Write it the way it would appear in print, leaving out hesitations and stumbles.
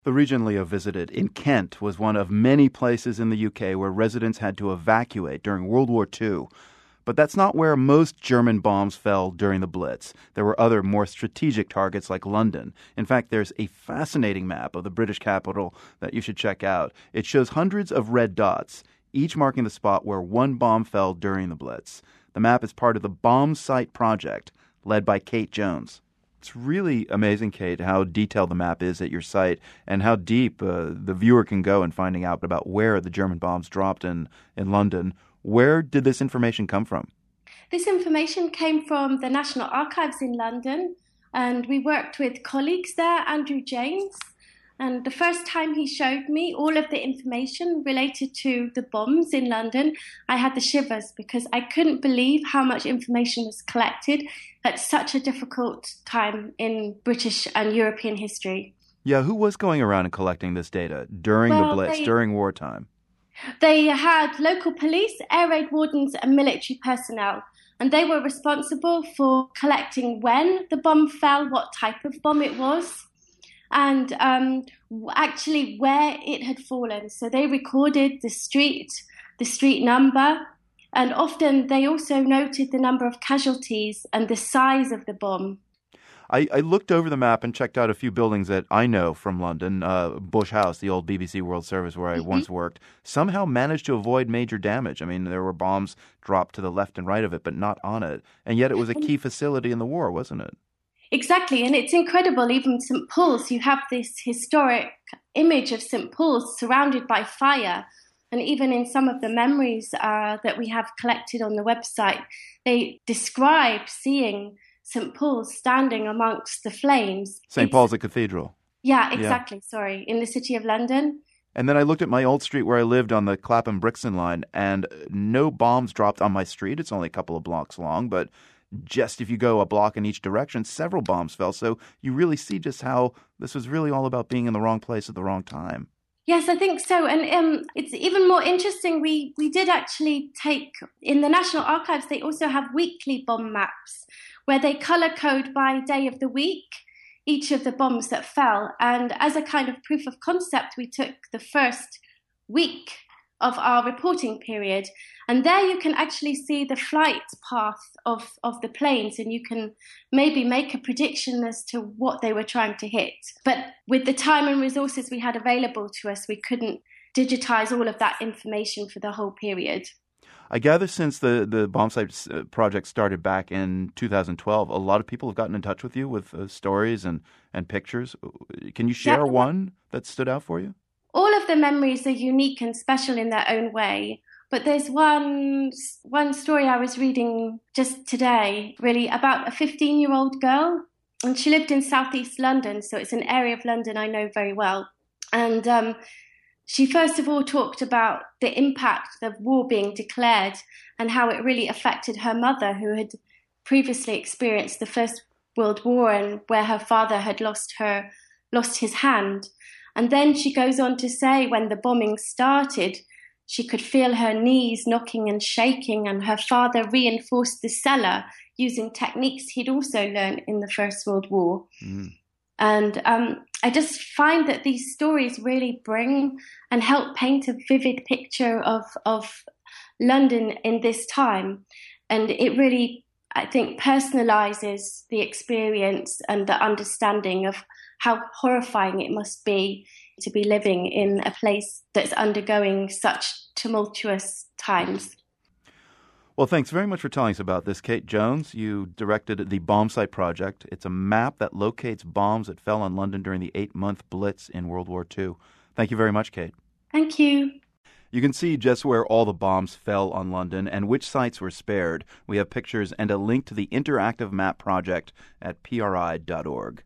The region Leo visited in Kent was one of many places in the UK where residents had to evacuate during World War II. But that's not where most German bombs fell during the Blitz. There were other more strategic targets like London. In fact, there's a fascinating map of the British capital that you should check out. It shows hundreds of red dots, each marking the spot where one bomb fell during the Blitz. The map is part of the Bomb Site Project, led by Kate Jones. It's really amazing, Kate, how detailed the map is at your site and how deep the viewer can go in finding out about where the German bombs dropped in London. Where did this information come from? This information came from the National Archives in London, and we worked with colleagues there, Andrew James. And the first time he showed me all of the information related to the bombs in London, I had the shivers because I couldn't believe how much information was collected at such a difficult time in British and European history. Yeah, who was going around and collecting this data during the Blitz, during wartime? They had local police, air raid wardens, and military personnel. And they were responsible for collecting when the bomb fell, what type of bomb it was, and actually where it had fallen. So they recorded the street number, and often they also noted the number of casualties and the size of the bomb. I looked over the map and checked out a few buildings that I know from London. Bush House, the old BBC World Service where I once worked, somehow managed to avoid major damage. I mean, there were bombs dropped to the left and right of it, but not on it. And yet it was a key facility in the war, wasn't it? Exactly, and it's incredible. Even St. Paul's, you have this historic image of St. Paul's surrounded by fire. And even in some of the memories that we have collected on the website, they describe seeing St. Paul's standing amongst the flames. St. Paul's a cathedral. Yeah, exactly. Yeah. Sorry, in the city of London. And then I looked at my old street where I lived on the Clapham-Brixton line, and no bombs dropped on my street. It's only a couple of blocks long, but just if you go a block in each direction, several bombs fell. So you really see just how this was really all about being in the wrong place at the wrong time. Yes, I think so. And it's even more interesting. We did actually take, in the National Archives, they also have weekly bomb maps where they color code by day of the week each of the bombs that fell. And as a kind of proof of concept, we took the first week of our reporting period. And there you can actually see the flight path of the planes, and you can maybe make a prediction as to what they were trying to hit. But with the time and resources we had available to us, we couldn't digitize all of that information for the whole period. I gather since the Bomb Site project started back in 2012, a lot of people have gotten in touch with you with stories and pictures. Can you share one that stood out for you? All of the memories are unique and special in their own way. But there's one story I was reading just today, really, about a 15-year-old girl. And she lived in southeast London, so it's an area of London I know very well. And she first of all talked about the impact of war being declared and how it really affected her mother, who had previously experienced the First World War and where her father had lost his hand. And then she goes on to say when the bombing started, she could feel her knees knocking and shaking, and her father reinforced the cellar using techniques he'd also learned in the First World War. Mm. And I just find that these stories really bring and help paint a vivid picture of London in this time. And it really, I think, personalizes the experience and the understanding of how horrifying it must be to be living in a place that's undergoing such tumultuous times. Well, thanks very much for telling us about this, Kate Jones. You directed the Bomb Site Project. It's a map that locates bombs that fell on London during the 8-month Blitz in World War II. Thank you very much, Kate. Thank you. You can see just where all the bombs fell on London and which sites were spared. We have pictures and a link to the interactive map project at PRI.org.